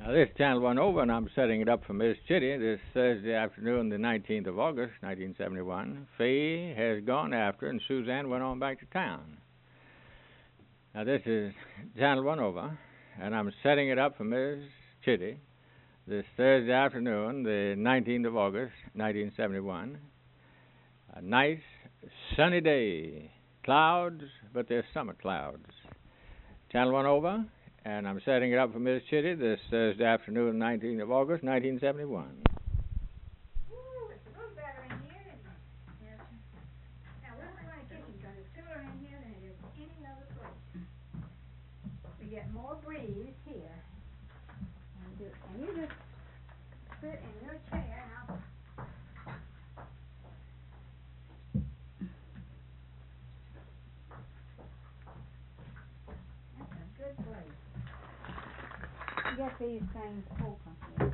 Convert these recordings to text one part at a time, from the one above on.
This channel went over, and I'm setting it up for Miss Chitty this Thursday afternoon, the 19th of August, 1971. Fay has gone after, and Suzanne went on back to town. Now, this is channel one over, and I'm setting it up for Miss Chitty this Thursday afternoon, the 19th of August, 1971. A nice, sunny day. Clouds, but they're summer clouds. Channel one over. And I'm setting it up for Miss Chitty this Thursday afternoon, 19th of August, 1971. Ooh, it's a little better in here, isn't it? Yes. Now, we're going to kitchen because it's cooler in here than it is any other place. We get more breeze here. And you just sit in your chair and I'll... That's a good place. Get these things open.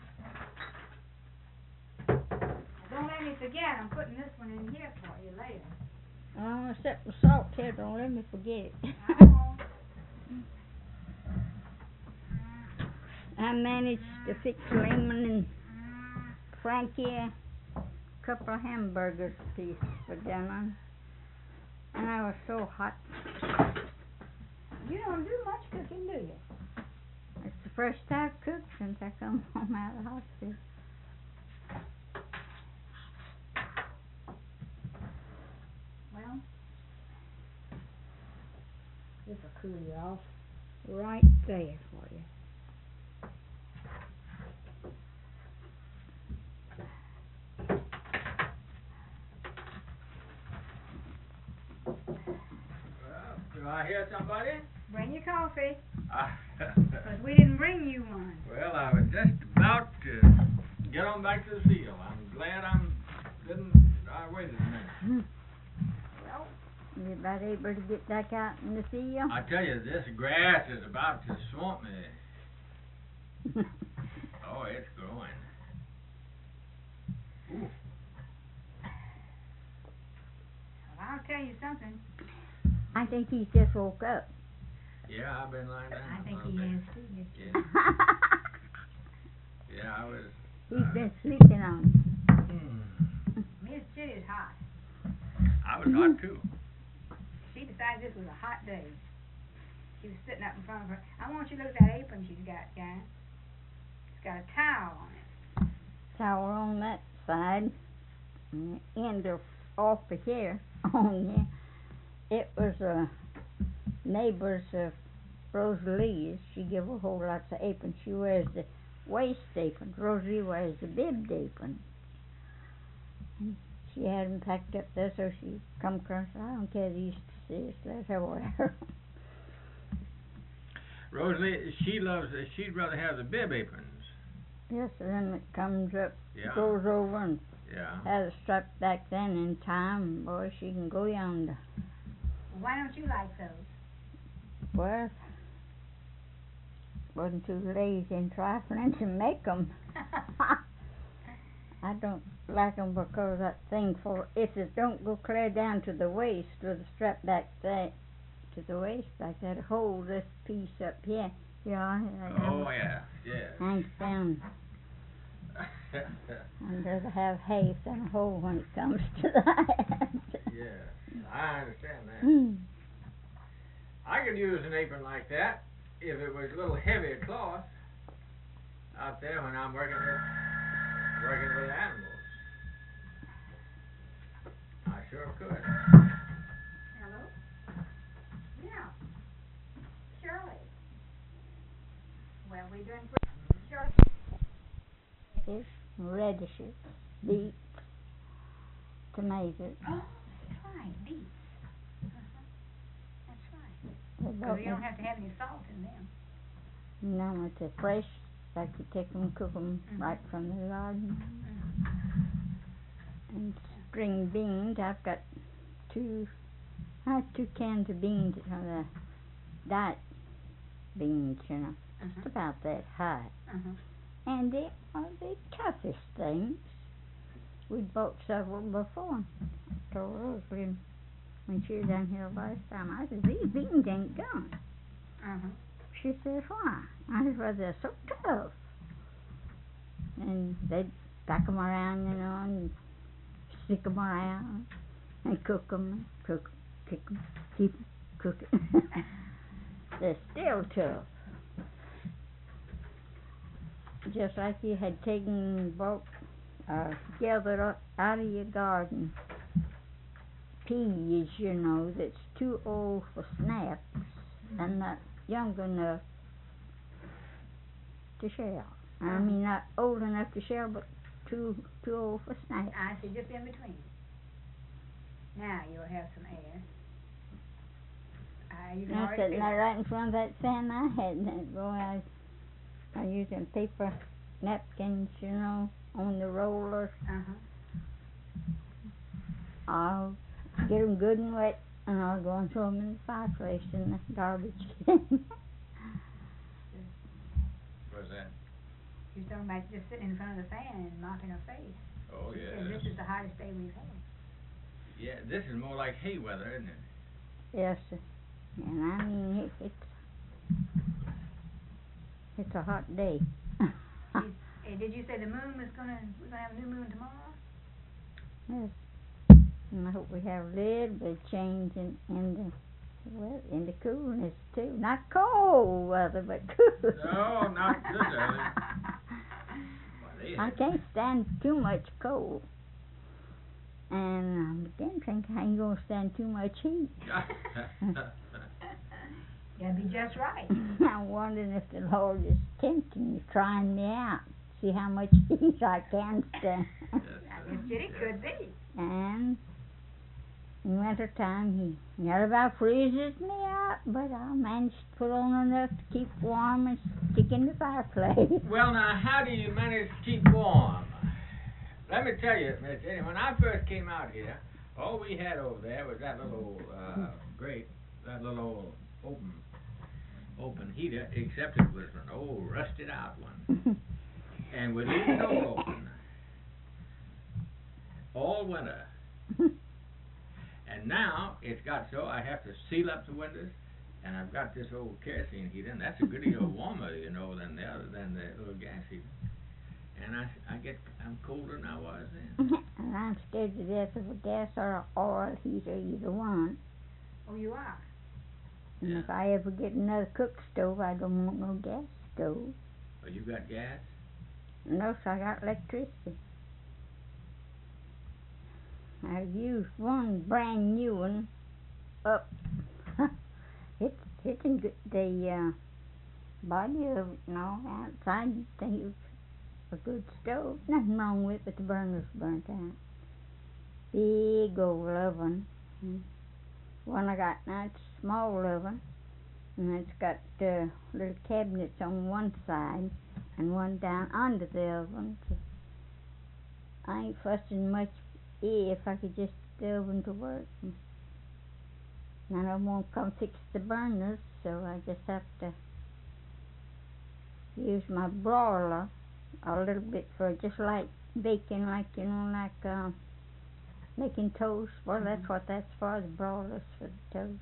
Don't let me forget, I'm putting this one in here for you later. I'm gonna set the salt here, don't let me forget it. I won't. I managed to fix Raymond and Frankie a couple of hamburgers piece for dinner. And I was so hot. You don't do much cooking, do you? It's the first I've cooked since I come home out of the hospital. Well, this will cool you off. Right there for you. Do I hear somebody? Bring your coffee, Well, because we didn't bring you one. I was just about to get on back to the field. I'm glad I waited a minute. Well, You about able to get back out in the field? I tell you, this grass is about to swamp me. Oh, it's growing. Ooh. well, I'll tell you something. I think he's just woke up. Yeah, I've been lying down. I think a he little has bit. too. Yeah, yeah, I was. He's been sleeping on you. Miss Chitty's hot. I was hot too. She decided this was a hot day. She was sitting up in front of her. I want you to look at that apron she's got, Jan. It's got a towel on it. Towel on that side, and the end of off of here on here. It was a neighbor's of Rosalie's. She give her whole lots of aprons. She wears the waist apron. Rosalie wears the bibbed apron. And she had them packed up there, so she come across. I don't care these sis, let her wear her. Rosalie, she'd rather have the bib aprons. Yes, and then it comes up, Yeah. goes over and Yeah. has a strap back then in time. Boy, she can go yonder. Why don't you like those? Well, wasn't too lazy and trifling to make 'em. I don't like 'em because that thing for if it don't go clear down to the waist with the strap back there to the waist like that, hold this piece up here. Yeah. Oh yeah, yeah. Hangs down. I'd rather have half than a whole when it comes to that. Yeah, I understand that. I could use an apron like that if it was a little heavier cloth out there when I'm working with animals. I sure could. Hello? Yeah. Shirley. Well, we're doing pretty. Shirley. Fish, radishes, beets, tomatoes. Oh, that's right, beets. That's right. They So you don't have to have any salt in them. No, it's a fresh, like you take 'em, cook 'em right from the garden. And string beans, I've got I have 2 cans of beans, the diet beans, you know, just about that high. And they are the toughest things. We'd bought several before. I told Rosalie when she was down here last time, I said, these beans ain't gone. she says, why? I said, well, they're so tough. And they'd pack 'em around, you know, and stick 'em around and cook 'em, kick 'em, keep 'em cooking. They're still tough. Just like you had gathered up out of your garden peas, you know, that's too old for snaps and not young enough to shell. I mean, not old enough to shell, but too old for snaps. I see, just in between. Now you'll have some air. You can I already sitting see there it. right in front of that fan I had, and boy, I using paper napkins, you know, on the rollers. I'll get 'em good and wet, and I'll go and throw 'em in the fireplace in the garbage can. What's that? You're talking about just sitting in front of the fan and mopping her face. Oh, She yeah. said this is the hottest day we've had. Yeah, this is more like hay weather, isn't it? Yes, sir. And I mean, it's a hot day. Hey, did you say we're gonna have a new moon tomorrow? Yes. And I hope we have a little bit of change in the coolness too. Not cold weather, but cool. No, not good weather. I can't stand too much cold. And I'm beginning to think I ain't gonna stand too much heat. Gotta be just right. I'm wondering if the Lord is tempting me, trying me out, see how much heat I can stand. I guess it could be. And in winter time, he not about freezes me out, but I'll manage to put on enough to keep warm and stick in the fireplace. Well, now, how do you manage to keep warm? Let me tell you, Miss Jenny, when I first came out here, all we had over there was that little grate, that little open heater, except it was an old rusted out one. And we'd leave the door open all winter. And now it's got so I have to seal up the windows, and I've got this old kerosene heater, and that's a good deal warmer, you know, than the little gas heater. And I'm colder than I was then. And I'm scared to death of a gas or an oil heater, either one. Oh, you are? And Yeah. if I ever get another cook stove, I don't want no gas stove. Oh, you got gas? No, so I got electricity. I've used one brand new one up. It's hitting the body of it and all outside. You think it was a good stove. Nothing wrong with it, but the burner's burnt out. Big old oven. One I got now, it's a small oven, and it's got little cabinets on one side and one down under the oven. So I ain't fussing much if I could just get the oven to work. And I won't come fix the burners, so I just have to use my broiler a little bit for just like baking, like, you know, like making toast. Well, that's what that's for, the broilers for the toast.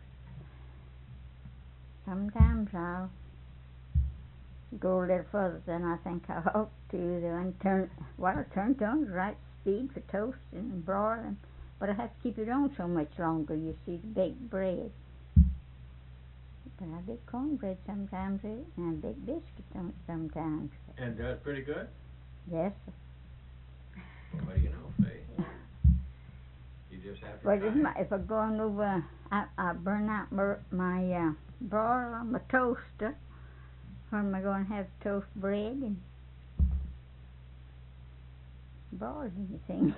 Sometimes I'll go a little further than I think I ought to, and turn it on the right speed for toasting and broiling, but I have to keep it on so much longer, you see, to bake bread. But I bake cornbread sometimes, and I bake biscuits on it sometimes. And does pretty good? Yes. Well, what do you know, Faye? You just have to But try. if I'm going over, I burn out my broiler, my toaster. When am I going to have toast bread and broil anything?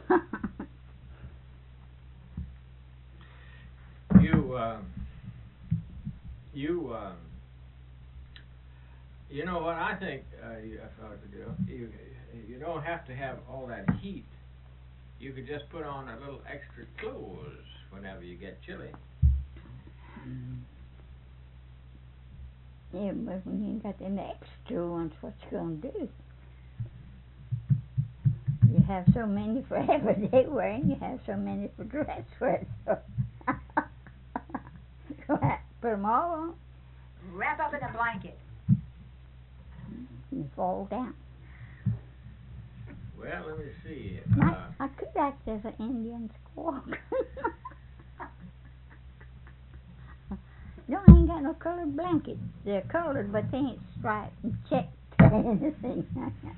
You know what I think you ought to do? You don't have to have all that heat. You could just put on a little extra clothes whenever you get chilly. Yeah, but when you ain't got them extra ones, what you gonna do? You have so many for everyday wear, and you have so many for dress wear. So put them all on. Wrap up in a blanket. and he fall down. Well, let me see. I could act as an Indian squawk. No, I ain't got no colored blankets. They're colored, but they ain't striped and checked or anything.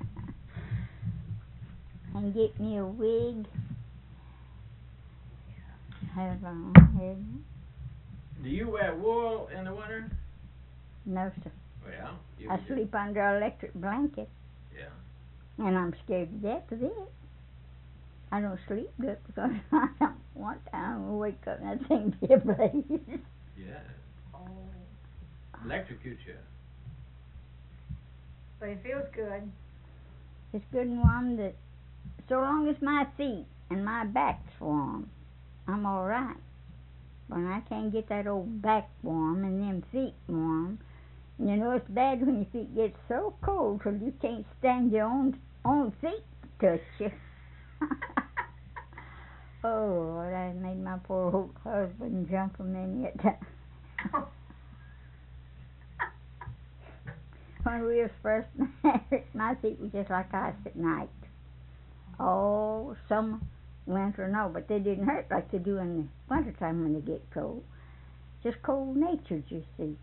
And get me a wig. Have on head. Do you wear wool in the winter? No, sir. Well, you I could sleep under an electric blanket. Yeah. And I'm scared to death of it. I don't sleep good because I don't want time to wake up and that thing be ablaze. Yeah. Oh. Electrocute you. But it feels good. It's good and warm that so long as my feet and my back's warm, I'm all right. But I can't get that old back warm and them feet warm. And you know it's bad when your feet get so cold till you can't stand your own feet to touch you. Oh, Lord, I made my poor old husband jump a minute. When we was first married, my feet were just like ice at night. Oh, summer, winter, no, but they didn't hurt like they do in the wintertime when they get cold. Just cold-natured, you see.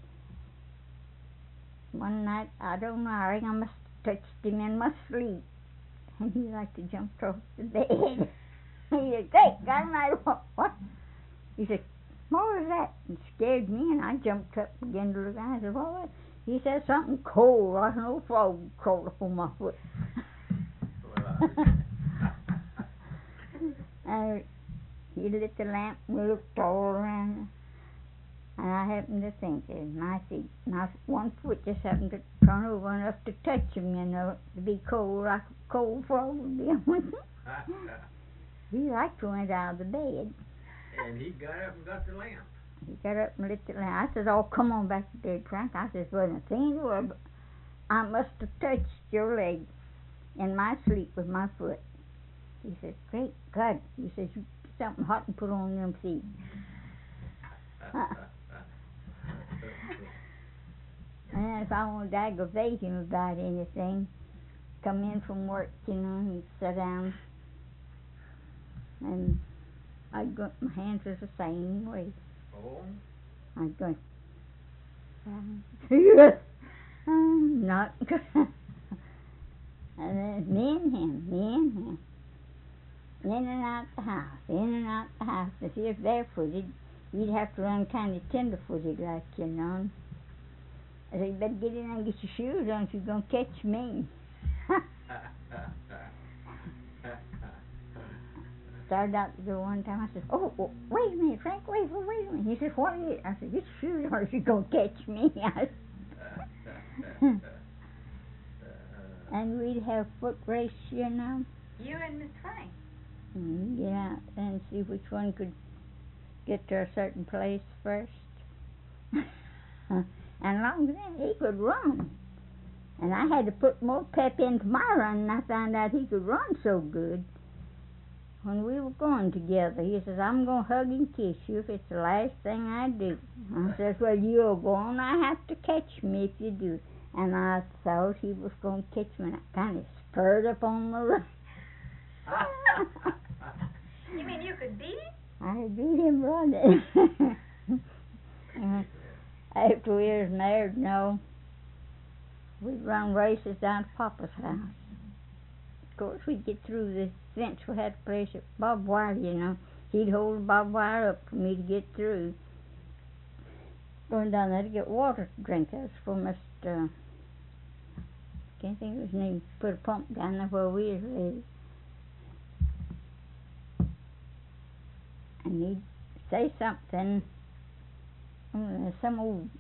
One night, I don't know, I think I must have touched him in my sleep, and he liked to jump off the bed. He said, "Great God, what?" He said, "What was that?" And scared me, and I jumped up again to look around. I said, "What was it?" He said, "Something cold, like an old frog crawled up on my foot." And he lit the lamp, and we looked all around, and I happened to think that my feet, my one foot just happened to turn over enough to touch him, you know, to be cold like a cold frog would be on him. He liked to went out of the bed. And he got up and got the lamp. He got up and lit the lamp. I said, "Oh, come on back to bed, Frank." I said, "Wasn't a thing in the world, but I must have touched your leg in my sleep with my foot." He said, "Great God." He says, "You get something hot and put on them feet." And if I wanted to aggravate him about anything, come in from work, you know, he'd sit down, and I'd go, my hands was the same way. Oh? I'd go, not good. And then me and him, in and out the house, in and out the house. If he was barefooted, he'd have to run kind of tenderfooted like, you know. I said, "You better get in and get your shoes on if you're going to catch me." Started out the door one time. I said, "Oh, wait a minute, Frank, wait a minute." He said, "What is it?" I said, "Get your shoes on if you're going to catch me." And we'd have foot race, you know. You and Miss Frank. And get out and see which one could get to a certain place first. And along with that, he could run. And I had to put more pep into my running. I found out he could run so good. When we were going together, he says, "I'm going to hug and kiss you if it's the last thing I do." I says, "Well, you're going to have to catch me if you do." And I thought he was going to catch me, and I kind of spurred up on the run. You mean you could beat him? I beat him running. After we was married, no, we'd run races down to Papa's house. Of course, we'd get through the fence. We had a place at barbed wire, you know. He'd hold the barbed wire up for me to get through. Going down there to get water to drink. That was for Mr. Can't think of his name. Put a pump down there where we was raised. And he'd say something. Some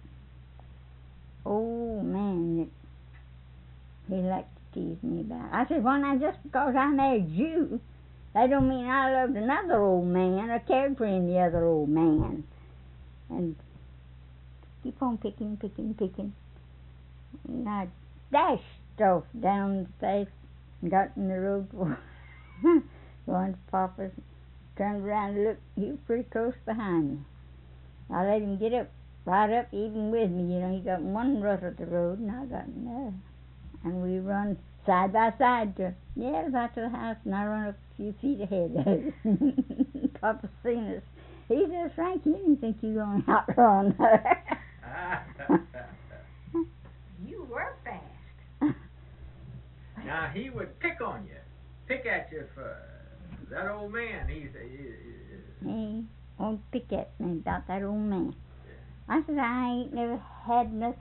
old man that he liked to tease me about. I said, "Well, now, just because I married you, that don't mean I loved another old man or cared for any other old man." And keep on picking. And I dashed off down the path and got in the road going to Papa's. Turned around and looked. He was pretty close behind me. I let him get up, right up even with me, you know. He got one rut of the road, and I got another. And we run side by side about to the house, and I run a few feet ahead of it. Papa seen us. He says, Frank, you didn't think you were going to outrun her. You were fast. Now, he would pick on you. Pick at you for that old man. He won't pick at me about that old man. I said, I ain't never had enough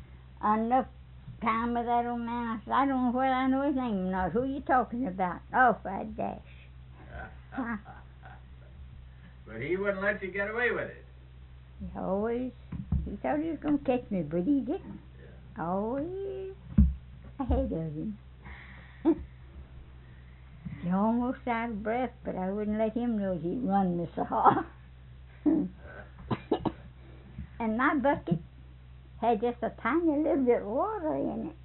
time with that old man. I said, I don't know whether I know his name or not. Who you talking about? Off I dash. But he wouldn't let you get away with it. He thought he was going to catch me, but he didn't. Yeah. Always ahead of him. He almost out of breath, but I wouldn't let him know he'd run me so. And my bucket had just a tiny little bit of water in it.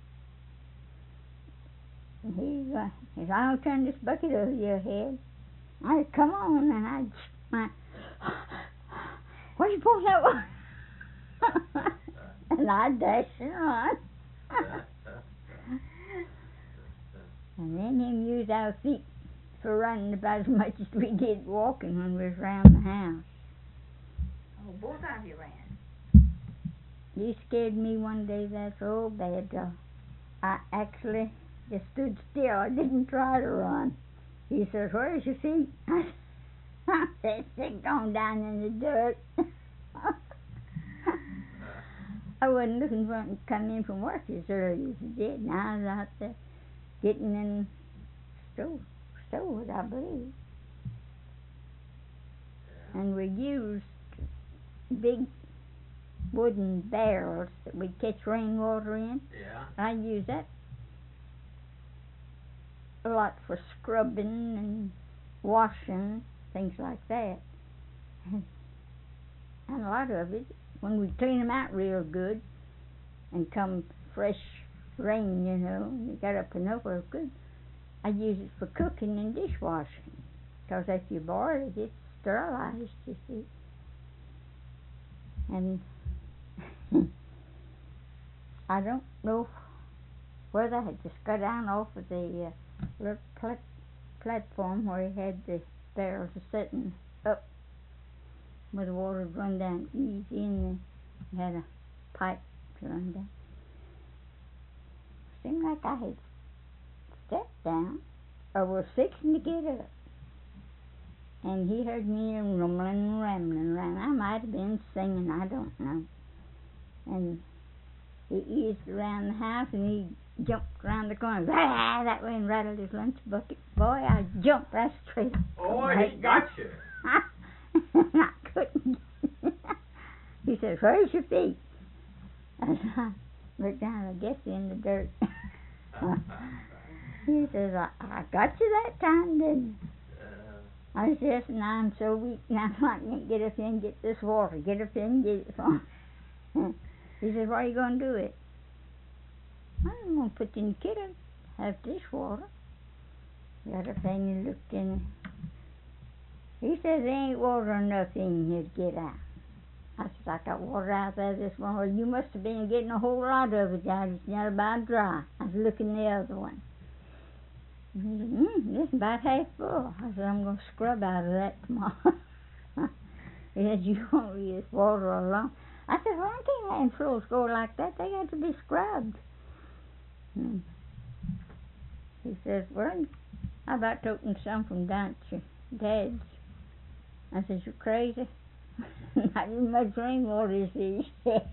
And he said, I'll turn this bucket over your head. I said, come on, and what you pulling that water? And I dashed and run. And then him use our feet for running about as much as we did walking when we was around the house. Oh, both of you ran. He scared me one day that's so bad. I actually just stood still. I didn't try to run. He says, where's your feet? I said, stick on down in the dirt. I wasn't looking for him to come in from work as early as he did. And I was out there getting in stores, I believe. And we used big wooden barrels that we'd catch rainwater in. Yeah. I used that a lot for scrubbing and washing, things like that. And a lot of it, when we clean them out real good and come fresh rain, and you got up and over good, I use it for cooking and dishwashing. Because if you boil it, it's sterilized, you see. And I don't know whether I just got down off of the little platform where he had the barrels sitting up where the water would run down easy, and he had a pipe to run down. Seemed like I had stepped down or was fixing to get up. And he heard me rumbling and rambling around. I might have been singing, I don't know. And he eased around the house, and he jumped around the corner, that way, and rattled his lunch bucket. Boy, I jumped right straight. Oh, he got you. I couldn't. He said, where's your feet? And I looked down, I guess in the dirt. He says, I got you that time, didn't I? I said, and I'm so weak now I can't get up here and get this water. Get up here and get it for me. He said, why are you going to do it? I'm going to put it in the kettle, have dishwater. Got up there and he looked in it. He said, there ain't water enough in here to get out. I said, I got water out there this one. Well, you must have been getting a whole lot of it out. It's not about dry. I was looking the other one. He said, this is about half full. I said, I'm going to scrub out of that tomorrow. He said, you won't use water alone. I said, well, I can't let floors go like that. They got to be scrubbed. He says, well, how about taking some from down at your dad's? I said, you're crazy. Not as much rainwater as these.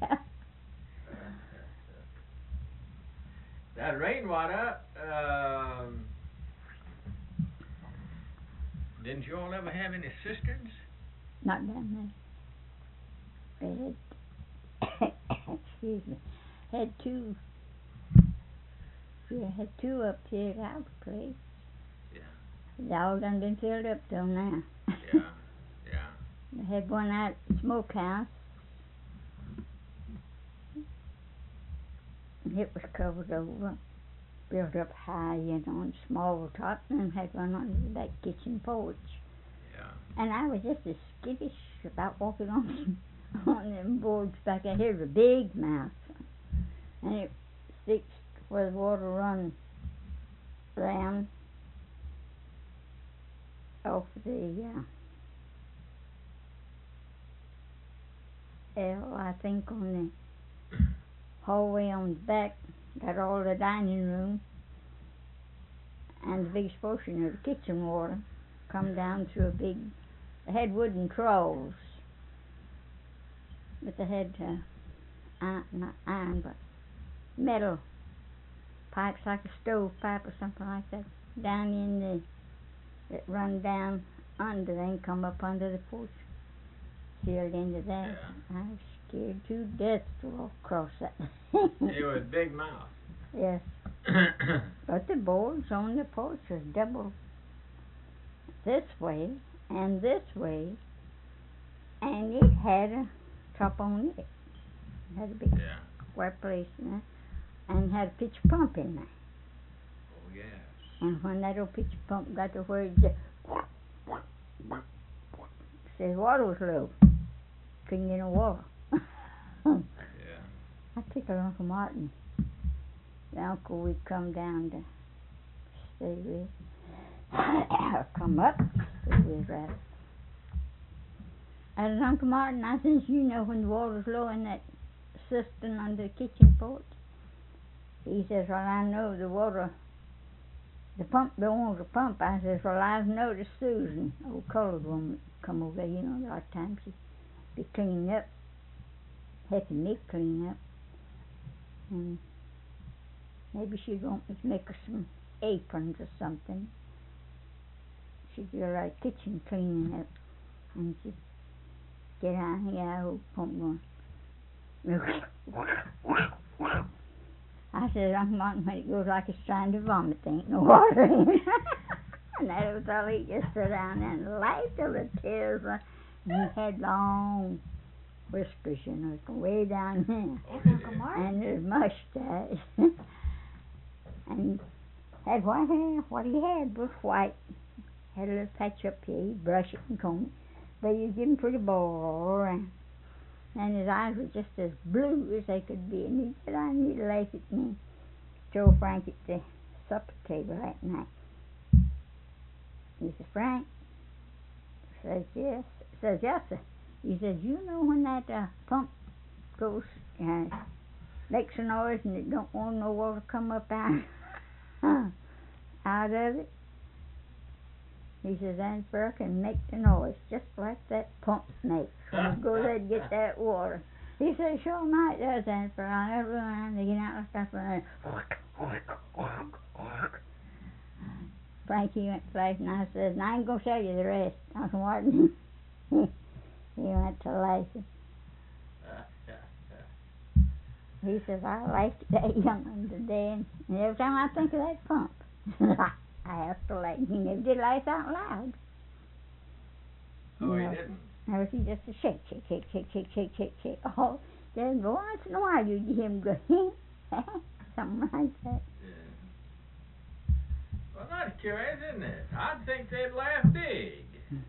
That rainwater, didn't you all ever have any cisterns? Not down there. They had, excuse me, had two. Yeah, had two up here at our place. Yeah. They all done been filled up till now. Yeah. They had one out at the smokehouse. It was covered over, built up high, on small top, and had one on the back kitchen porch. Yeah. And I was just as skittish about walking on them boards back there. Here's a big mouse, and it 6 where the water run down off the I think on the hallway on the back, got all the dining room and the biggest portion of the kitchen water come down through a big. They had wooden troughs, but they had not iron, but metal pipes like a stove pipe or something like that down in the that run down under and come up under the porch, sealed into that. Yeah. I was scared to death to walk across that. It was big mouth. Yes. But the boards on the porch was double this way, and it had a top on it. It had a big square place in there, and had a pitch pump in there. Oh, yes. And when that old pitch pump got to where it just says water was low, couldn't get no water. Yeah. I tickled Uncle Martin, the uncle we'd come down to stay with, come up to stay with rather. And Uncle Martin, I says, you know when the water's low in that cistern under the kitchen porch? He says, well, I know the water, the pump don't want to pump. I says, well, I've noticed Susan, old colored woman, come over there, you know, a lot of times she'd be cleaning up, helping me clean up. And maybe she'd want me to make her some aprons or something. She'd do a lot of kitchen cleaning up. And she'd get out here, that old pump going. I said, Uncle Martin, when it goes like it's trying to vomit, there ain't no water in it. And that was all. He just sat down and laughed till the tears run. And he had long whiskers, you know, way down there. That's Uncle Martin. And his mustache. And had white hair. What he had was white. Had a little patch up here. He'd brush it and comb it. But he was getting pretty bored. And his eyes were just as blue as they could be. And he said, I need to laugh at me. Joe Frank at the supper table that night. He said, Frank? Says, yes. Says, yes, sir. He says, you know when that pump goes, makes a noise and it don't want no water come up out of it? He says, Ansborough can make the noise just like that pump makes when you go there to get that water. He says, sure might does, Ansborough. I never mind to get out like that. Frankie went to laugh, and I said, I ain't going to tell you the rest. Uncle Martin, he went to laughing. He says, I laughed at that young one today, and every time I think of that pump, I have to laugh. He never did laugh out loud. Oh, he didn't? No, he just a shake. Oh, then once in a while you'd hear him go, something like that. Yeah. Well, that's curious, isn't it? I'd think they'd laugh big.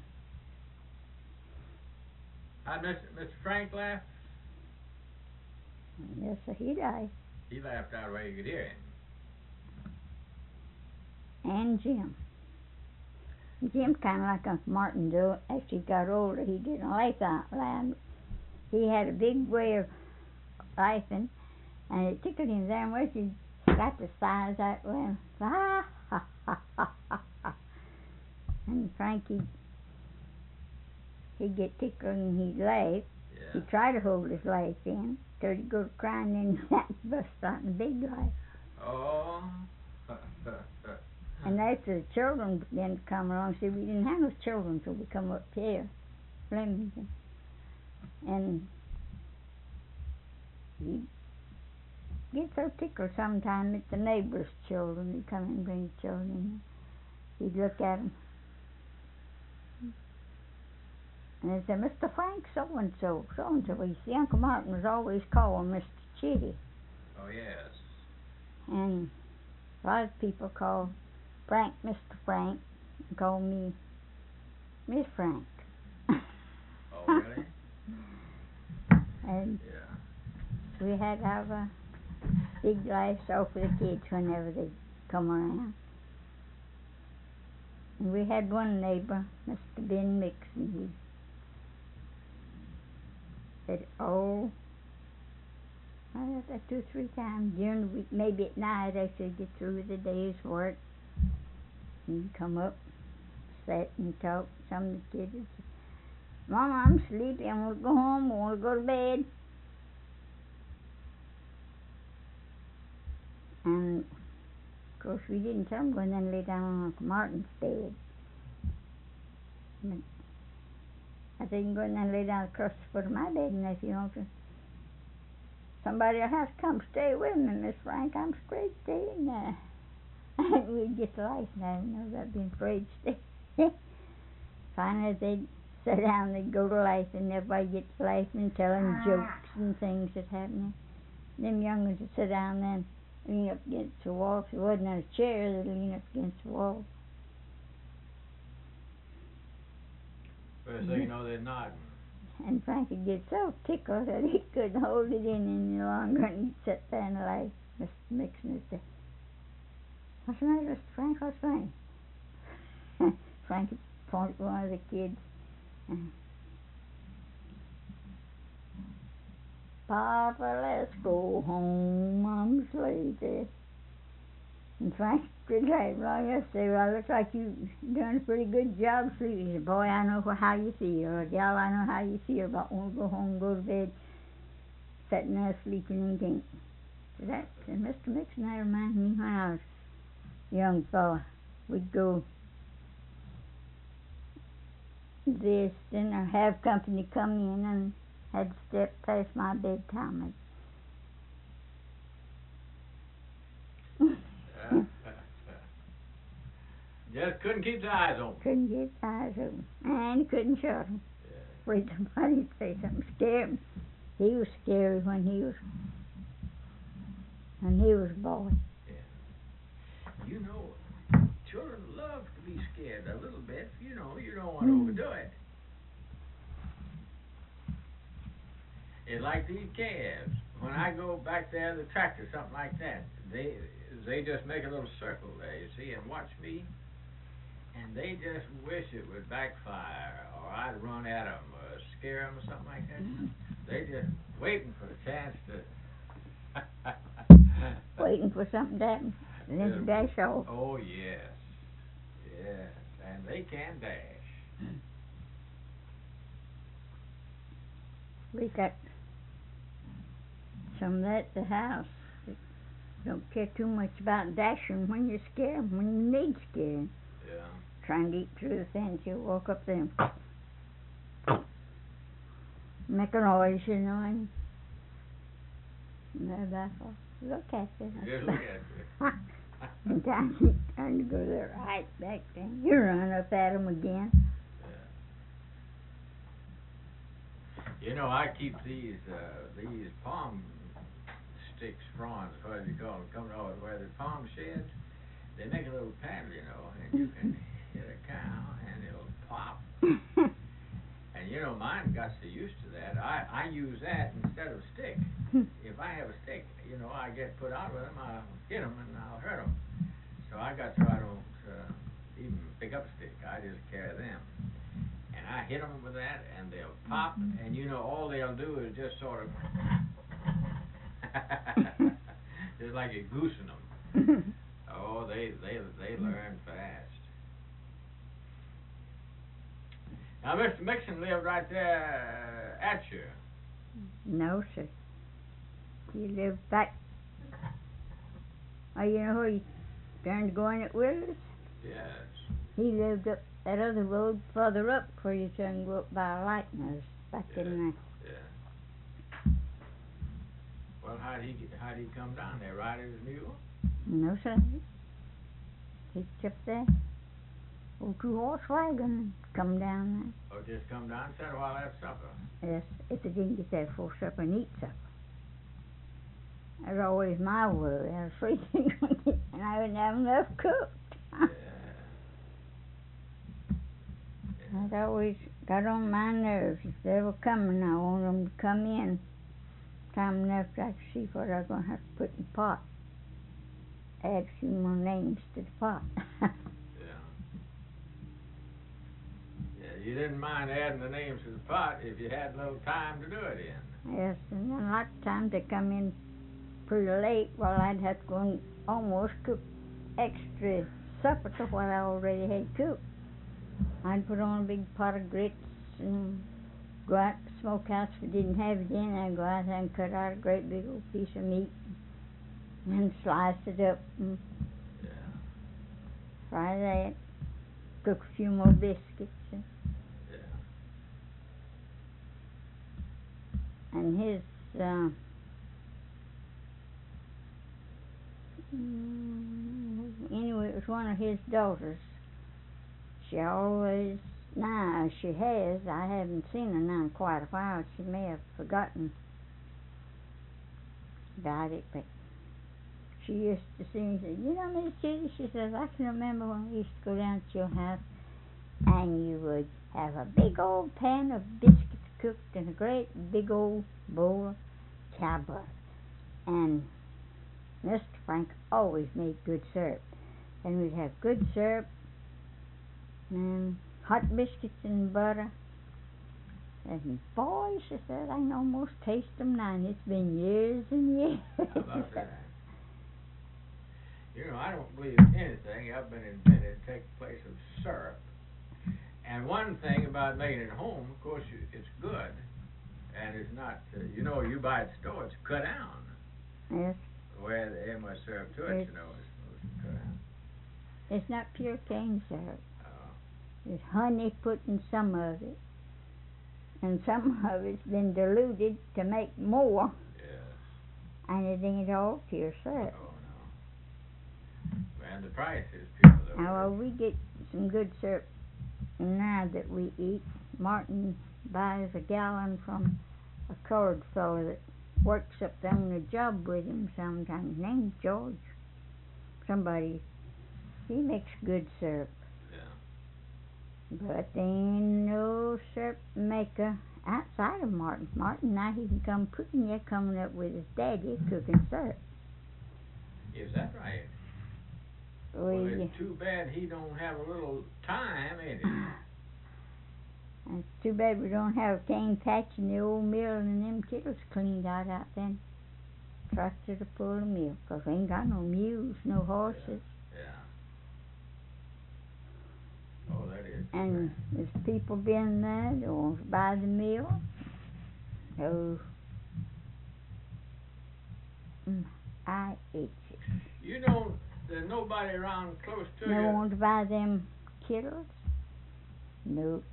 I'd Mr. Frank laugh? Yes, sir, he died. He laughed out where you could hear him. And Jim. Jim kind of like Uncle Martin, though. After he got older, he didn't laugh out loud. He had a big way of laughing, and it tickled him very much. He got the size that way. Ha, ha, ha, ha, ha, ha. And Frankie, he'd get tickled and he'd laugh. Yeah. He'd try to hold his laugh in till he'd go to crying and that bust out in a big laugh. Oh. And after the children began to come along, see, we didn't have no children till we come up here, Flemington. And he'd get so tickled sometime at the neighbors' children. He'd come and bring the children. He'd look at them. And he'd say, Mr. Frank so-and-so, so-and-so. You see, Uncle Martin was always called Mr. Chitty. Oh, yes. And a lot of people call Frank Mr. Frank and call me Miss Frank. Oh, really? And Yeah. we had to have a big laughs off of the kids whenever they come around. And we had one neighbor, Mr. Ben Mixon. He said, oh, I got that 2 or 3 times during the week, maybe at night after you get through with the day's work. And come up, sit and talk. Some of the kids would say, Mama, I'm sleepy. I want to go home. I want to go to bed. And, of course, we didn't tell them go in there and lay down on Uncle Martin's bed. But I said, you can go in there and lay down across the foot of my bed, and if you want to, somebody will have to come stay with me, Miss Frank. I'm afraid to stay in there. And we'd get to laughing at him, you know, about being afraid to stay. Finally, they'd sit down, they'd go to laughing, everybody gets laughing, telling jokes and things that happened. Them young ones would sit down there and lean up against the wall. If it wasn't on a chair, they'd lean up against the wall. First thing you know, they're nodding. And Frank would get so tickled that he couldn't hold it in any longer, and he'd sit there and laugh. Mr. Mixon would say, what's the matter, Mr. Frank? What's funny? Frank would point to one of the kids. Papa, let's go home. I'm sleepy. And Frank would laugh along and say, well, it looks like you've done a pretty good job sleeping. He said, boy, I know how you feel. Or, gal, I know how you feel about wanting to go home and go to bed, sitting there sleeping and can't. So that, and Mr. Mixon, that reminds me when I was a young fella. We'd go visiting or have company come in and had to step past my bedtime. Just couldn't keep the eyes open. Couldn't keep his eyes open. And couldn't shut them. Yeah. Afraid somebody'd say something scare him. He was scary when he was a boy. Yeah. You know, children love to be scared a little bit. You know, you don't want to overdo it. It's like these calves. When I go back there to the tractor, something like that, they just make a little circle there, you see, and watch me. And they just wish it would backfire, or I'd run at them, or scare them, or something like that. They just waiting for a chance to... Waiting for something to happen, and then to dash off. Oh, yes. Yes, and they can dash. We got some of that at the house. Don't care too much about dashing when you're scared, when you need scared. Yeah. Trying to get through the fence, you'll walk up there and make a noise, you know, and they're back off. Look at you. Just look at you. And time to go there right back there. You run up at them again. Yeah. You know, I keep these palm sticks, fronds, what do you call them, coming over where the palm sheds. They make a little paddle, you know, and you can hit a cow and it'll pop. And you know, mine got so used to that. I use that instead of a stick. If I have a stick, you know, I get put out with them, I'll hit them and I'll hurt them. So I got to, I don't even pick up a stick. I just carry them. And I hit them with that and they'll pop, and you know, all they'll do is just sort of just like you're goosing them. Oh, they learn fast. Now, Mr. Mixon lived right there at you. No, sir. He lived back. Oh, you know where he turned to go in at Willis? Yes. He lived up that other road further up where you turn and go up by Lightner's back in there. Yeah. Well, how'd he come down there? Riding his mule? No, sir. He kept there. Old 2-horse wagon and come down Or just come down and sit while I have supper? there. Yes, if they didn't get there before supper and eat supper. That was always my worry. I was afraid they were going to get, and I wouldn't have enough cooked. Yeah. That always got on my nerves. If they were coming, I wanted them to come in time enough I can see what I'm gonna have to put in the pot. Add a few more names to the pot. Yeah. Yeah, you didn't mind adding the names to the pot if you had a little time to do it in. Yes, and then a lot of times they come in pretty late. Well, I'd have to go and almost cook extra supper to what I already had cooked. I'd put on a big pot of grits and go out to the smokehouse if I didn't have it in. I'd go out there and cut out a great big old piece of meat and slice it up and Yeah. fry that. Cook a few more biscuits Yeah. and his anyway, it was one of his daughters. She always, now she has, I haven't seen her now in quite a while. She may have forgotten about it, but she used to see me and say, you know, Miss Kitty, she says, I can remember when we used to go down to your house and you would have a big old pan of biscuits cooked in a great big old bowl of cow butter. And Mr. Frank always made good syrup. And we'd have good syrup and hot biscuits and butter. And boy, she said, I can almost taste them now, and it's been years and years. How about that? You know, I don't believe anything I've been invented take the place of syrup. And one thing about making it at home, of course, it's good. And it's not, you know, you buy it at the store, it's cut down. Yes. Where they add much syrup to it, you know, it's supposed to cut down. It's not pure cane syrup. Oh. There's honey put in some of it. And some of it's been diluted to make more. Yes. And it ain't all pure syrup. Oh, no. And the price is pure, though. Now, well, we get some good syrup now that we eat. Martin buys a gallon from a colored fellow that works up there on a job with him sometimes. His name's George. Somebody, he makes good syrup. Yeah. But there ain't no syrup maker outside of Martin. Martin, now he can come putting there, coming up with his daddy cooking syrup. Is that right? Well, it's too bad he don't have a little time, ain't it? It's too bad we don't have a cane patch in the old mill and them kittles cleaned out there. Tractor to pull the mill, 'cause we ain't got no mules, no horses. Yeah. Oh, that is. And there's people been there that wants to buy the mill. Oh, I itch it. You know, there's nobody around close to They you. want to buy them kittles? Nope.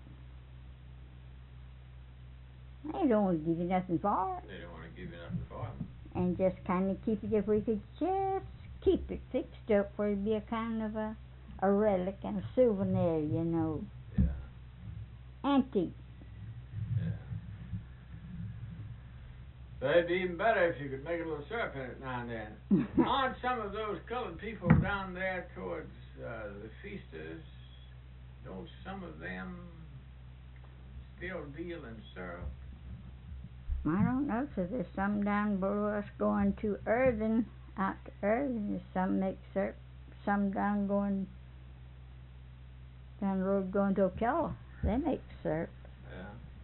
They don't want to give you nothing for it. They don't want to give you nothing for them. And just kind of keep it, if we could just keep it fixed up where it'd be a kind of a relic and a souvenir, you know. Yeah. Antique. Yeah. But it'd be even better if you could make a little syrup in it now and then. Aren't some of those colored people down there towards the feasters, don't some of them still deal in syrup? I don't know, so there's some down below us going to Irving, out to Irving. There's some make syrup, some down the road going to Ocala. They make syrup. Yeah.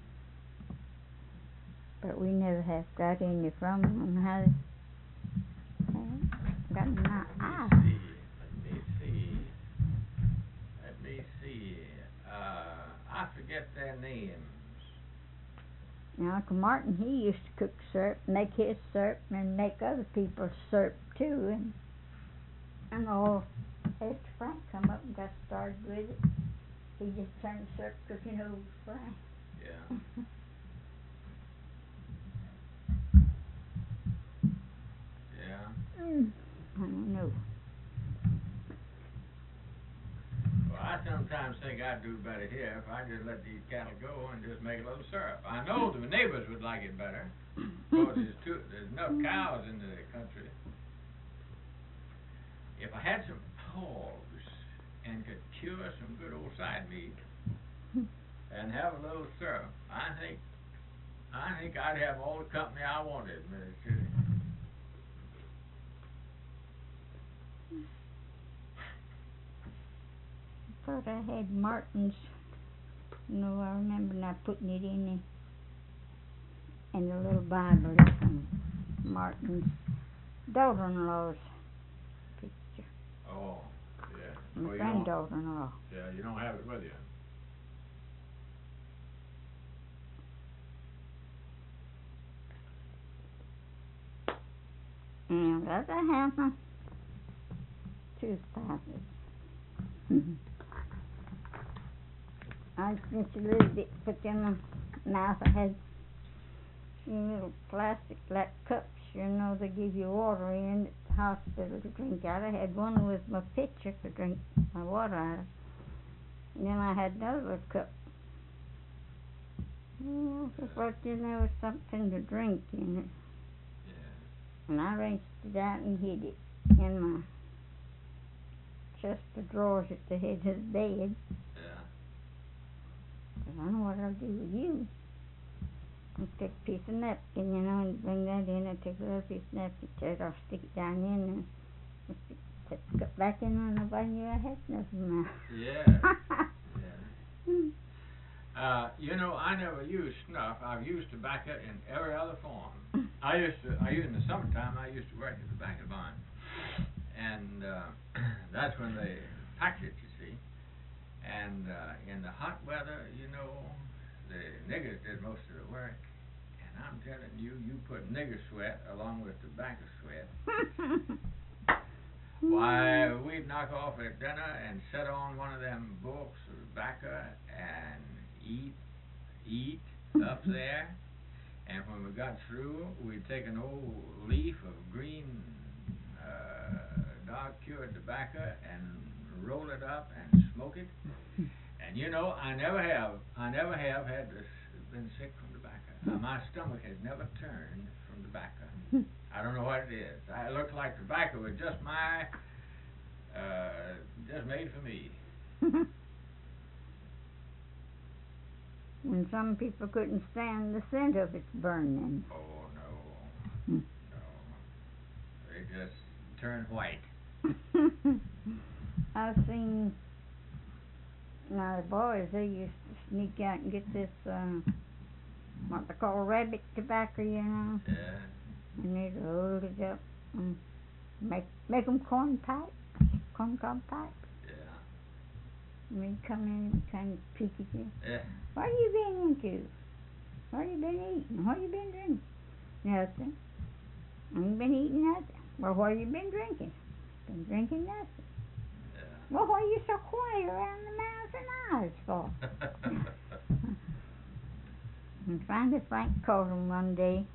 But we never have got any from them on how they got them out. Let me see. I forget their names. Now, Uncle Martin, he used to cook syrup, make his syrup, and make other people's syrup too. And after Frank come up and got started with it, he just turned syrup cooking over to Frank. Yeah. Yeah. I don't know. Well, I sometimes think I'd do better here if I just let these cattle go and just make a little syrup. I know the neighbors would like it better, because there's enough cows in the country. If I had some hogs and could cure some good old side meat and have a little syrup, I I think I'd have all the company I wanted, Miss Chitty. Thought I had Martin's. No, I remember not putting it in the little Bible. That's from Martin's daughter-in-law's picture. Oh, yeah. My Well, granddaughter-in-law. Yeah, you don't have it with you. And that I have my toothpasses. I just a little bit put them in my mouth. I had some little plastic like cups, you know, they give you water in at the hospital to drink out. I had one with my pitcher to drink my water out of. And then I had another little cup. I just thought then there was something to drink in it. Yeah. And I rinsed it out and hid it in my chest of drawers at the head of the bed. Yeah. I don't know what I'll do with you. I'll take a piece of napkin, you know, and bring that in. I'll take a little piece of napkin, I'll stick it down in and put the cup back in and nobody knew I had nothing now. Yeah. You know, I never used snuff. I've used tobacco in every other form. In the summertime, I used to work at the tobacco barn. And that's when they packed it, you see. And in the hot weather, you know, the niggers did most of the work. And I'm telling you, you put nigger sweat along with tobacco sweat. Why, we'd knock off at dinner and sit on one of them bulks of tobacco and eat up there. And when we got through, we'd take an old leaf of green dog-cured tobacco and roll it up and smoke it. And you know, I never have had this, been sick from tobacco. My stomach has never turned from tobacco. I don't know what it is. It looks like tobacco was just just made for me. And some people couldn't stand the scent of its burning. Oh no, no, they just turn white. I've seen, now the boys, they used to sneak out and get this, what they call rabbit tobacco, you know. Yeah. And they'd roll it up and make them corn cob pipe. Yeah. And they'd come in and kind of peek at you. Yeah. What have you been into? What have you been eating? What have you been drinking? Nothing. Ain't been eating nothing. Well, what have you been drinking? Been drinking nothing. Yeah. Well, what are you so quiet around the mouth and eyes for? And finally Frank called him one day.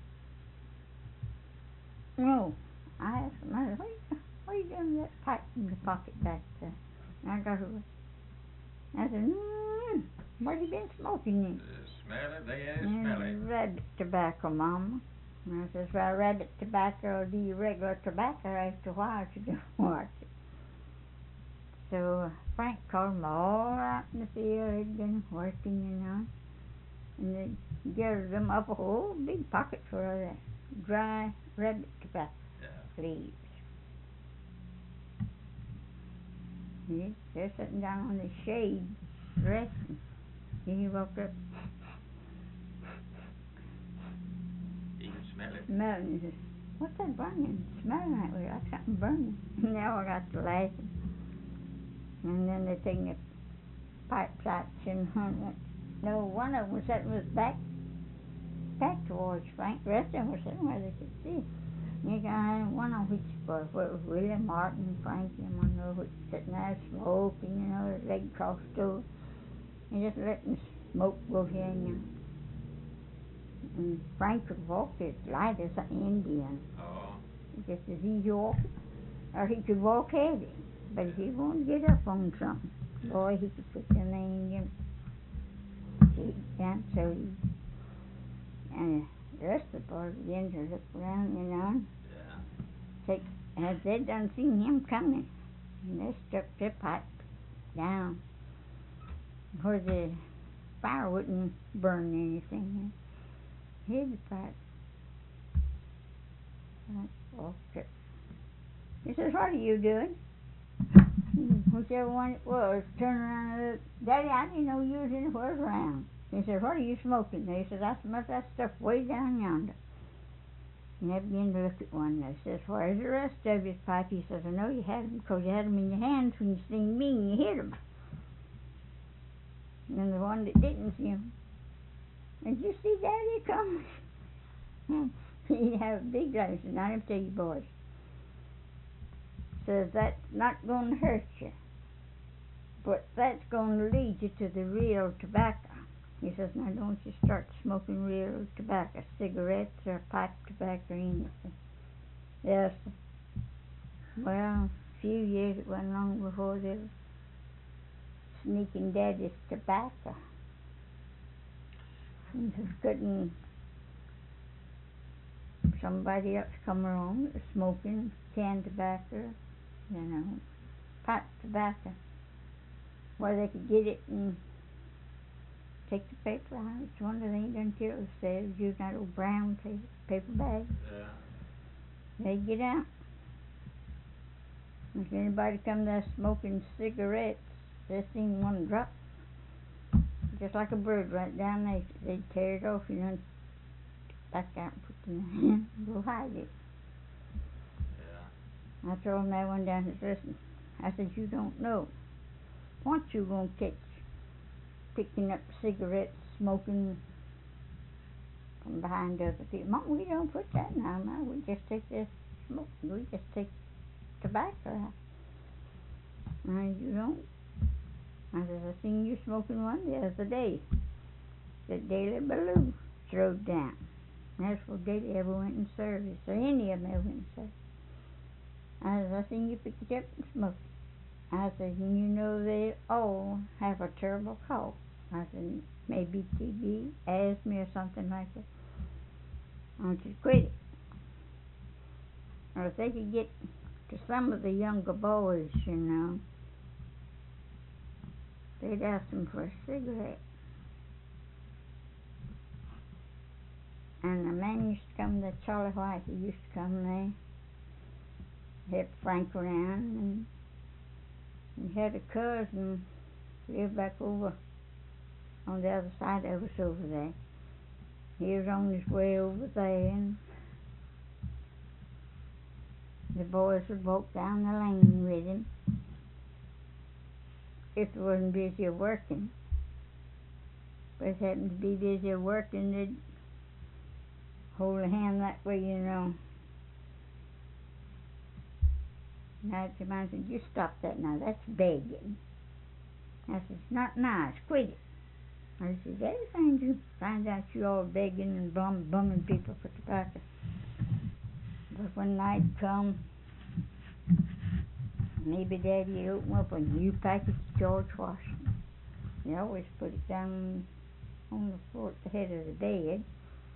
No, I asked him, what are you doing with that pipe in your pocket back there? And I got her. I said, what have you been smoking in? Smell it, they ain't smell it. Rabbit tobacco, Mama. And I says, well, rabbit tobacco will do you regular tobacco after a while to do watch it. So Frank called them all out in the field. They'd been working, you know. And they gathered them up a whole big pocket full of that dry rabbit tobacco leaves. Yeah, they're sitting down on the shade, resting. Then he woke up. You can smell it. Smelling. He says, what's that burning? Smelling that way, like something burning. And they all got to laughing. And then they taking the pipes out and no, one of them was sitting with back towards Frank. The rest of them were sitting where they could see. And you got one on which was really Martin, Frankie, and one of which sitting there smoking, you know, his leg crossed over. And just letting the smoke go here and there. And Frank could walk as light as an Indian. Oh. Just as easy walking. Or he could walk heavy. But if he wanted to get up on something, boy, he could put them Indian feet down so easy. And the rest of the boys began to look around, you know. Yeah. As they done seen him coming. And they stuck their pipe down where the fire wouldn't burn anything. hid the pipe. Okay. He says, what are you doing? Whichever one it was, turned around and looked. Daddy, I didn't know you was anywhere around. He says, what are you smoking? He says, I smoke that stuff way down yonder. And they began to look at one. They says, where's the rest of his pipe? He says, I know you had 'em because you had 'em in your hands when you seen me and you hit 'em. And then the one that didn't see 'em, did you see Daddy come? He'd have a big laugh. He said, now let me tell you boys. Says, that's not going to hurt you, but that's going to lead you to the real tobacco. He says, now don't you start smoking real tobacco, cigarettes or pipe tobacco or anything. Yes. Well, a few years, it wasn't long before they were sneaking Daddy's tobacco. And just couldn't somebody else come along that was smoking canned tobacco, you know, pipe tobacco, where they could get it and take the paper out. It's one of the things done kill us. They was using that old brown paper bag. Yeah. They'd get out. If anybody come there smoking cigarettes, they seen one drop, just like a bird right down there. They'd tear it off, you know, back out and put it in their hand and go hide it. Yeah. I told him that one down. He says, listen, I said, you don't know. Once you gonna catch picking up cigarettes, smoking from behind other people. Mom, we don't put that now, man. We just take the smoke. We just take tobacco out. And you don't. I said, I seen you smoking one the other day that Daily Ballou throwed down. And that's before Daily ever went in service, or any of them ever went in service. I said, I seen you pick it up and smoke it. I said, and you know they all have a terrible cough. I said, maybe TB, asthma, or something like that. I want you to quit it. Or if they could get to some of the younger boys, you know, they'd ask them for a cigarette. And the man used to come, the Charlie White, he used to come there, help Frank around, and he had a cousin lived back over on the other side of us over there. He was on his way over there, and the boys would walk down the lane with him if they wasn't busy working. But if they happened to be busy working, they'd hold a hand that way, you know. Now the man said, you stop that now, that's begging. I said, it's not nice, quit it. I said, everything you find out you all begging and bumming people for tobacco. But when night come, maybe Daddy open up a new package of George Washington. He always put it down on the floor at the head of the bed.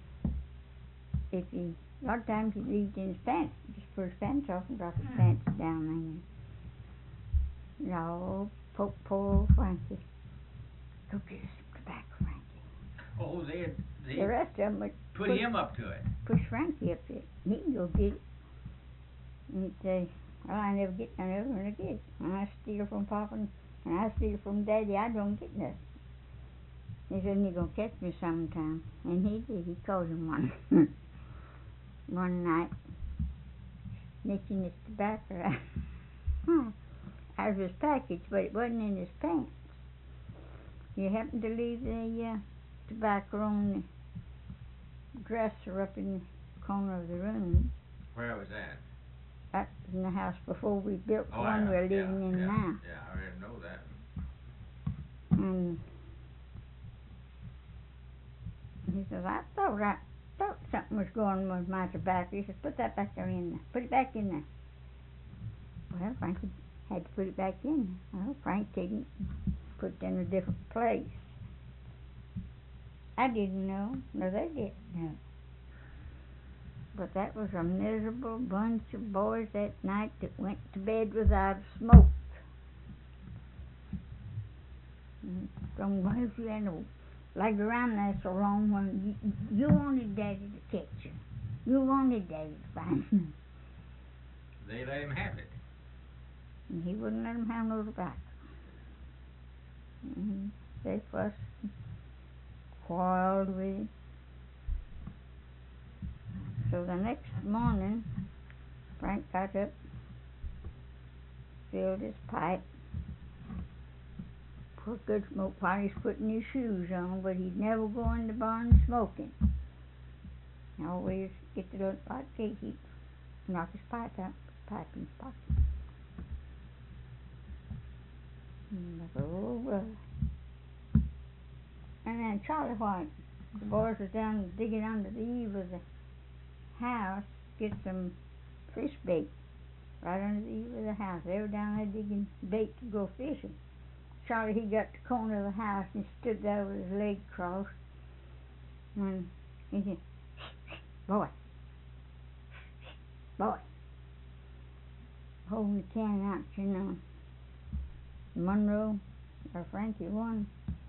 A lot of times he leaves in his pants, just put his pants off and drop his pants down there. No, poor old Frankie. Go get us some tobacco, Frankie. Oh, The rest of them would put him up to it. push Frankie up there. He can go get it. And he'd say, well, I never get none of it when I get it. When I steal from Papa and I steal from Daddy, I don't get nothing. He said, you're going to catch me sometime. And he did. He caught him one night, sneaking his tobacco out of his package, but it wasn't in his pants. He happened to leave the tobacco on the dresser up in the corner of the room. Where was that? That was in the house before we built the one yeah, we're living in now. Yeah, I already know that. And he says, I thought something was going on with my tobacco. He says, put that back there in there. Put it back in there. Well, Frankie had to put it back in there. Well, Frank didn't. Put it in a different place. I didn't know. No, they didn't know. But that was a miserable bunch of boys that night that went to bed without smoke. From one of you and lagged around there so long when you wanted Daddy to catch you. You wanted Daddy to find you. They let him have it. And he wouldn't let them have no tobacco. They fussed and quarreled with him. So the next morning, Frank got up, filled his pipe, put a good smoke while he's putting his shoes on, but he'd never go in the barn smoking. He always get the little pot cake, he'd knock his pipe out, pipe in his pocket. Oh, brother. And then Charlie White, the boys was down digging under the eave of the house, get some fish bait right under the eave of the house. They were down there digging bait to go fishing. Charlie, he got to the corner of the house and stood there with his leg crossed. And he said, boy, holding the can out, you know. Monroe or Frankie one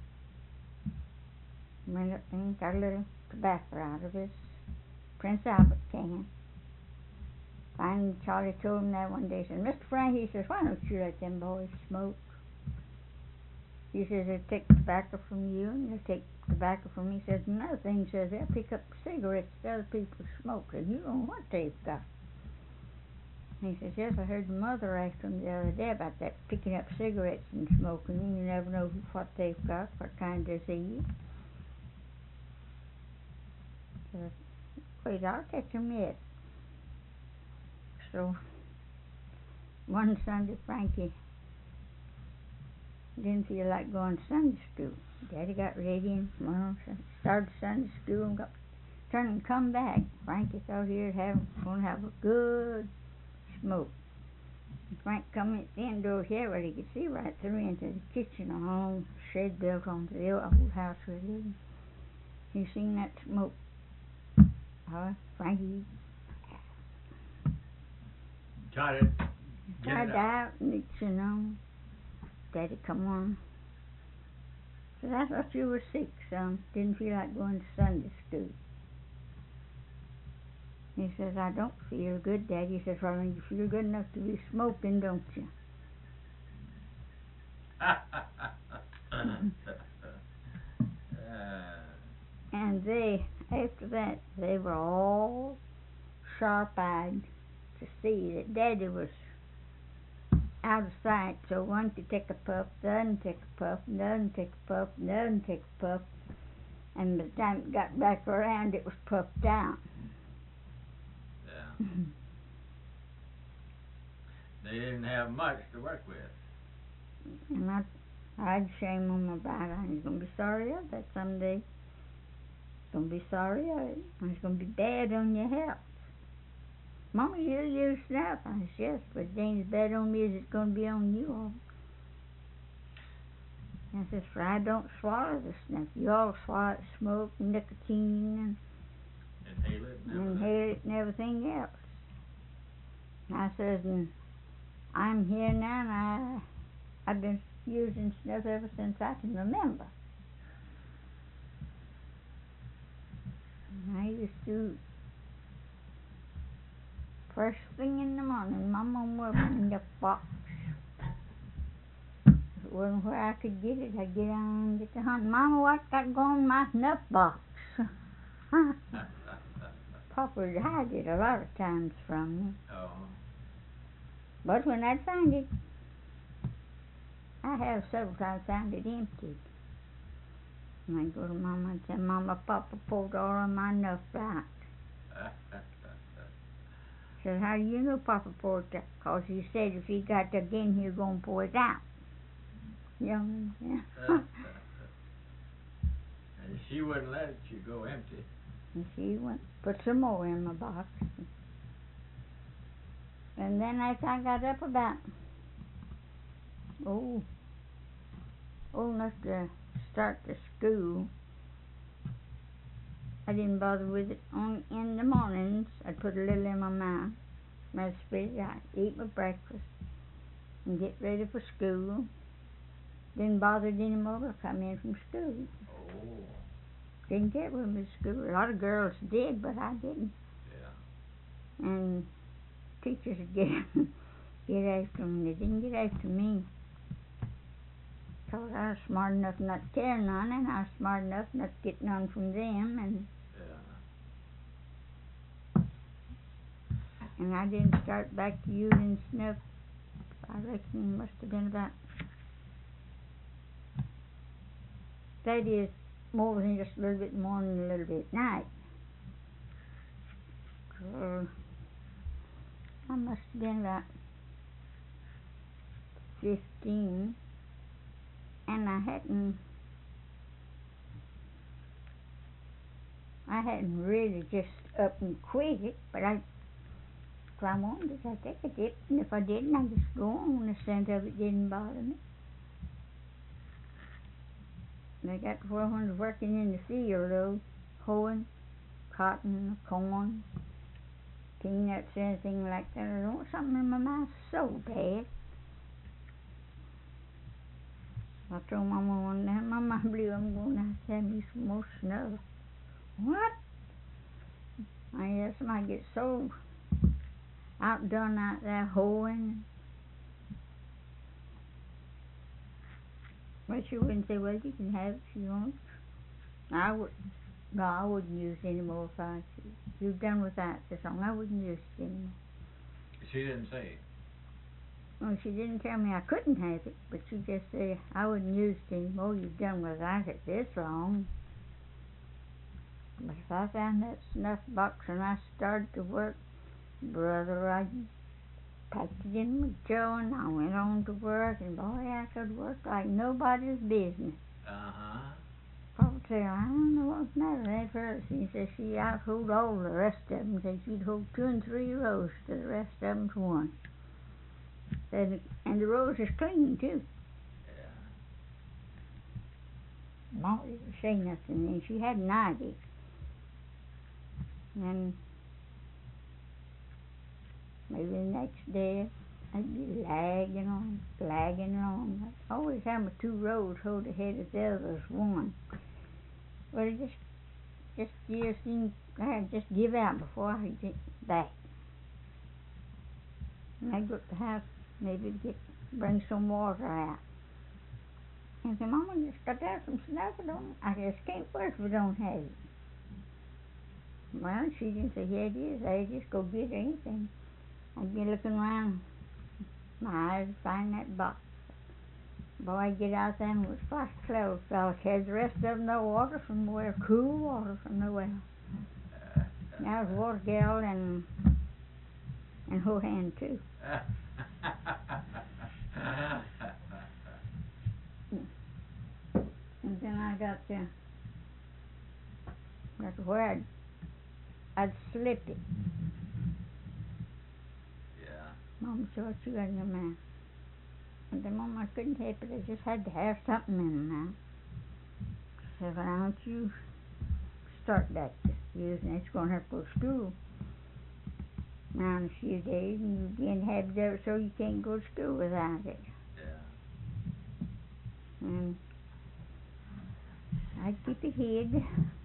went up and got a little tobacco out of his Prince Albert can. Finally, Charlie told him that one day. He said, Mr. Frank, he says, why don't you let them boys smoke? He says, they'll take tobacco from you and they'll take tobacco from me. He says, another thing, he says, they'll pick up cigarettes that other people smoke and you don't know what they've got. He says, yes, I heard mother ask them the other day about that, picking up cigarettes and smoking. You never know what they've got, what kind of disease. So, wait, I'll catch them yet. So, one Sunday, Frankie didn't feel like going to Sunday school. Daddy got ready and started Sunday school and turned and come back. Frankie thought he was going to have a good smoke. And Frank come in at the end door here where he could see right through into the kitchen, a long shed built onto the old house we lived in. He seen that smoke. Frankie Tried it. tried out and it's, you know, Daddy come on. Said, I thought you were sick, son. Didn't feel like going to Sunday school. He says, I don't feel good, Daddy. He says, well, you feel good enough to be smoking, don't you? And after that, they were all sharp-eyed to see that Daddy was out of sight, so one could take a puff, the other take a puff, the other take a puff, the other take a puff, and by the time it got back around, it was puffed down. Yeah. They didn't have much to work with. And I'd shame them about it. He's going to be sorry of that someday. Going to be sorry of it. It's going to be bad on your health. Mama, you'll use snuff. I said, yes, but it ain't as bad on me as it's going to be on you all. I says, for I don't swallow the snuff. You all swallow it, smoke, nicotine, and inhale it and everything else. And I says, and I'm here now, and I've been using snuff ever since I can remember. And I used to, first thing in the morning, my mom would open the box. If it wasn't where I could get it, I'd get on and get the hunt. Mama, what got going in my snuff box? Papa would hide it a lot of times from me. Oh. But when I'd find it, I have several times found it empty. And I'd go to Mama and say, Mama, Papa pulled all of my snuff out. Said, how do you know Papa poured it out? 'Cause he said if he got again, he was going to pour it out. Young, yeah. And she wouldn't let you go empty. And she went, put some more in my box. And then as I got up about, old enough to start the school, I didn't bother with it. In the mornings, I'd put a little in my mouth. I'd spit it out, eat my breakfast, and get ready for school. Didn't bother it anymore till I come in from school. Oh. Didn't get with me to school. A lot of girls did, but I didn't. Yeah. And teachers would get after them. They didn't get after me. 'Cause I was smart enough not to care none, and I was smart enough not to get none from them, and I didn't start back to using snuff. I reckon it must have been about, that is, more than just a little bit morning and a little bit night. I must have been about 15, and I hadn't really just up and quit it, but if I wanted to, I'd take a dip, and if I didn't, I'd just go on. The scent of it didn't bother me. And I got to where when I was working in the field, though, hoeing cotton, corn, peanuts, anything like that, I don't want something in my mouth so bad. I told Mama one day, Mama, I believe I'm going to have to have me some more snuff. What? I guess I might get so outdone out there hoeing. But she wouldn't say, well, you can have it if you want. I wouldn't use it anymore if I was you. You've done without this song. I wouldn't use it anymore. She didn't say it. Well, she didn't tell me I couldn't have it, but she just said I wouldn't use it anymore. You've done without it this long. But if I found that snuff box and I started to work, brother, I packed it in my jaw and I went on to work, and boy, I could work like nobody's business. Papa said, I don't know what's the matter with that fellow. She said she out-hoed all the rest of them. Said she'd hold 2 and 3 rows to the rest of them to one. Said, and the rows is clean too. Yeah. Mama didn't say nothing, and she had an idea. And maybe the next day I'd be lagging along. I always have my 2 rows hold ahead of the others one. But it just seemed I'd just give out before I get back. And I'd go to the house maybe to bring some water out. And I said, Mama, just got to have some snuff. I just can't work if we don't have it. Well, she didn't say, yeah, it is. I'd just go get anything. I'd be looking around my eyes to find that box. Boy, I'd get out there and it was fast closed. Fellas had the rest of them no water from the well, cool water from the well. I was water gal and hoe hand too. And then I got to where I'd slip it. Yeah. Mama said, what you got in your mouth? And then Mama, I couldn't help it. I just had to have something in my mouth. She said, well, why don't you start back to using it? You're going to have to go to school now in a few days, and you'll be in the habit of it so you can't go to school without it. Yeah. And I'd keep it hid.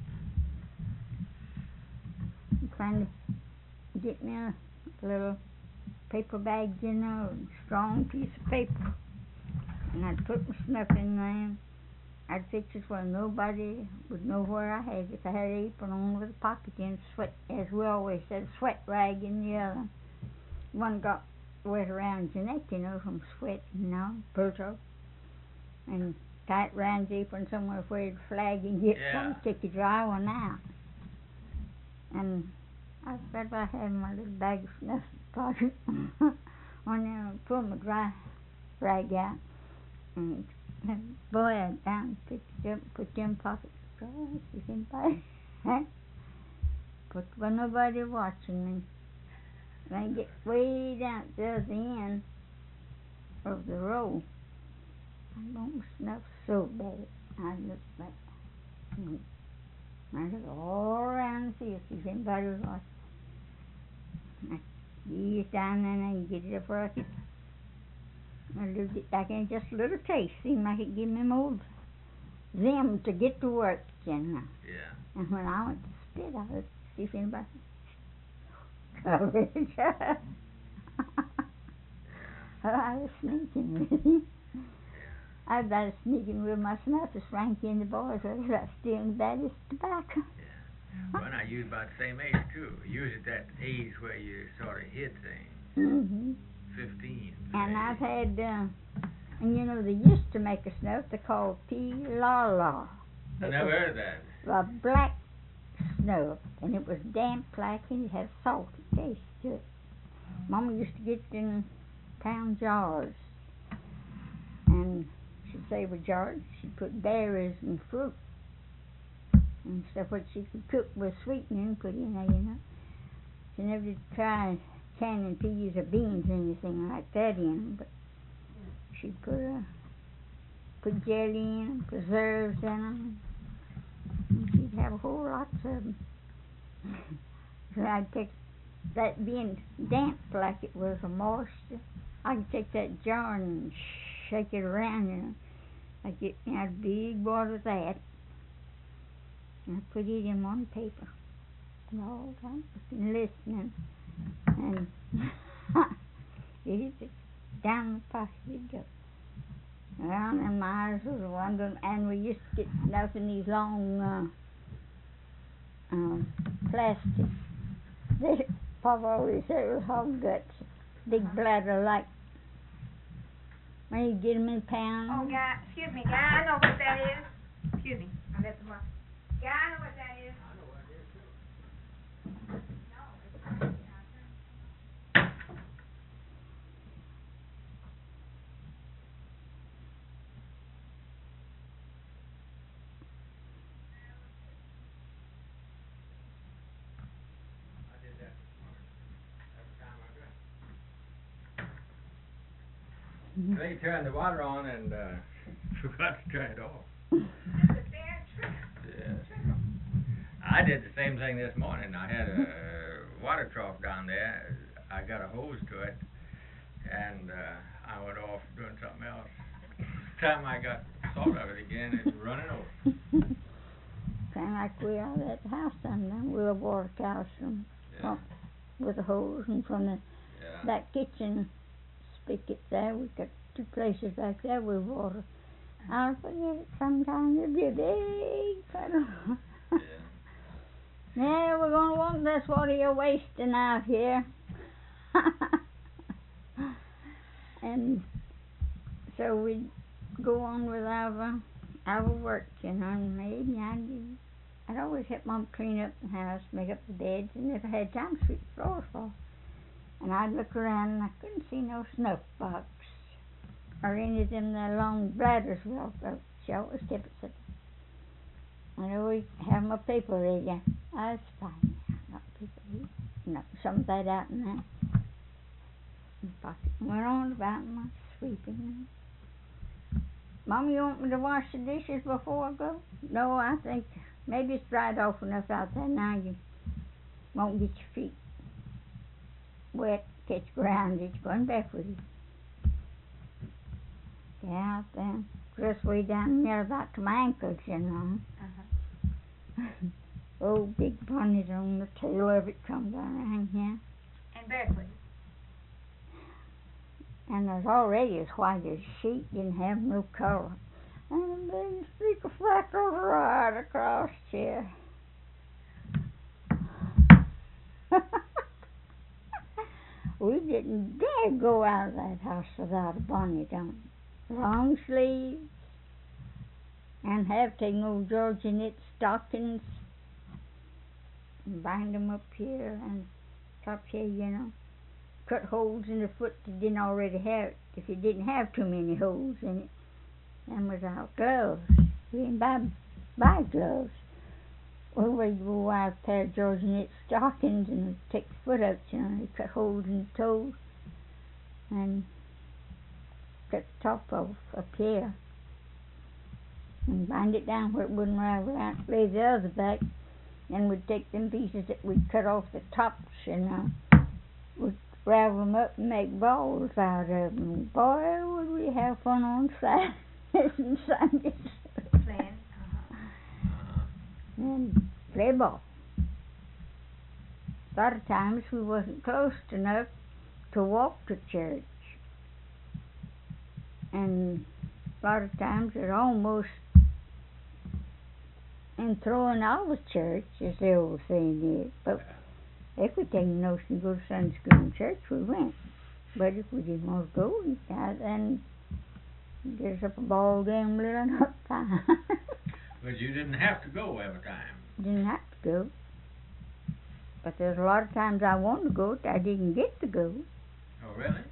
Trying to get me a little paper bag, you know, a strong piece of paper. And I'd put my snuff in there. I'd fix it where nobody would know where I had it. If I had an apron on with a pocket in, sweat, as we always said, sweat rag in the other. One got wet around your neck, you know, from sweat, you know, purtle. And tight round the apron somewhere where it'd flag and get some, take a dry one out. And I said I had my little bag of snuff pocket on there and pull my dry rag out. And boy, I down, picked it up, put them pockets dry, see if anybody but there was nobody watching me. And I get way down to the other end of the row. I want my snuff so bad. I looked back. I looked all around to see if anybody was watching. I eased down there and get it up where I could. I looked it back in just a little taste. Seemed like it gave me more vim to get to work. you know. Yeah. And when I went to spit, I would see if anybody coverage. I was sneaking with him. I was about sneaking with my snuff as Frankie and the boys were about stealing Daddy's tobacco. Yeah. Well, I used about the same age, too. Usually at that age where you sort of hit things. Mm-hmm. 15. And I've had, and you know, they used to make a snuff they called P-La-La. I never heard of that. A black snuff, and it was damp black, and it had a salty taste to it. Mama used to get it in pound jars, and she'd save a jar. She'd put berries and fruit and stuff what she could cook with sweetening and put in there, you know. She never did try canning peas or beans or anything like that in them, but she'd put jelly in them, preserves in them, and she'd have a whole lot of them. So I'd take that being damp like it was a moisture, I'd take that jar and shake it around, you know. I'd get me a big bottle of that, and I'd put it in one paper. And all the time, listening, and it down the pocket it'd go. Well, and my eyes was wandering, and we used to get snuff in these long plastic. Papa always said it was hog guts, big bladder like. When you get them in pounds. Oh, guy, excuse me, guy, I know what that is. Excuse me, I left the mark. Guy, I know what that is. I know what it is, too. I did that this morning. Every time I drank. They turned the water on and forgot to turn it off. It's a fair trick. Yeah. I did the same thing this morning. I had a water trough down there. I got a hose to it, and I went off doing something else. The time I got salt of it again, it was running over. Kind of like we are at the house down there. We'll water cows from with a hose, and from the that kitchen spigot there, we got two places back there we water. I'll forget it sometime. It'll be a big puddle. Yeah, we're going to want this water you're wasting out here. And so we'd go on with our work, you know, and maybe I'd always help Mom clean up the house, make up the beds, and if I had time, sweep the floors off. And I'd look around and I couldn't see no snuff box or any of them there long bladders well, she always kept it set. I always have my paper ready. That's fine. Not paper ready. No, some of that out in there. In the pocket. Went on about my sweeping. Mom, you want me to wash the dishes before I go? No, I think maybe it's dried off enough out there now you won't get your feet wet, catch ground, it's going back with you. Yeah, out there. Just way down there about to my ankles, you know. Oh, big bunnies on the tail of it come down around here. And barefoot. And there's already as white as sheet, didn't have no color. And a big streak of freckles right across here. We didn't dare go out of that house without a bonnet on. Long sleeves, and have taken old Georgia knit stockings and bind them up here and top here, you know. Cut holes in the foot that didn't already have it, if you didn't have too many holes in it. Them was our gloves. We didn't buy gloves. Well, we'd go out a pair of Georgia knit stockings and take the foot out, you know, and cut holes in the toes and cut the top off up here and bind it down where it wouldn't ravel out. Lay the other back, and we'd take them pieces that we'd cut off the tops, you know. We'd ravel them up and make balls out of them. Boy, would we have fun on Saturdays and Sundays. Playing. play ball. A lot of times we wasn't close enough to walk to church. And a lot of times it almost in throwing out of church, as the old saying is. But if we take notion to go to Sunday school and church, we went. But if we didn't want to go, we got and get us up a ball game little enough time. But you didn't have to go every time. Didn't have to go. But there's a lot of times I wanted to go, I didn't get to go. Oh, really?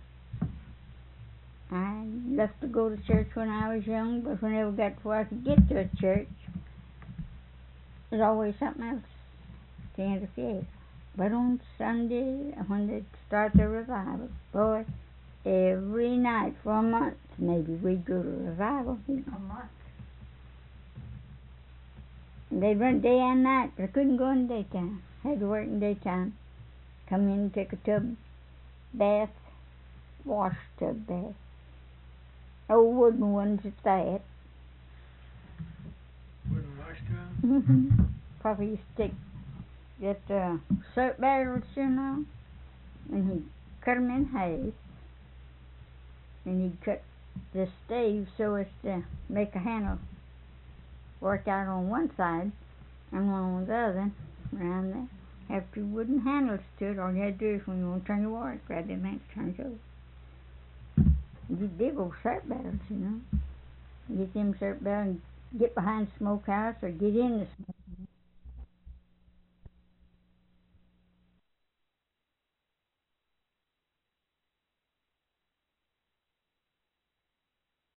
I left to go to church when I was young, but whenever I got to where I could get to a church, there's always something else to interfere. But on Sunday, when they start the revival, boy, every night for a month, maybe we'd go to revival. A month. And they'd run day and night, but I couldn't go in the daytime. Had to work in the daytime. Come in and take a tub bath, wash tub bath. Old wooden ones at that. Wouldn't wash tub? Mm-hmm. Papa used to get soap barrels, you know, and he'd cut 'em in half, and he'd cut the stave so as to make a handle work out on one side and one on the other, around there. Have two wooden handles to it. All you had to do is when you want to turn your water, grab them and turn it over. These big old soap barrels, you know. Get them soap barrels and get behind the smokehouse or get in the smokehouse.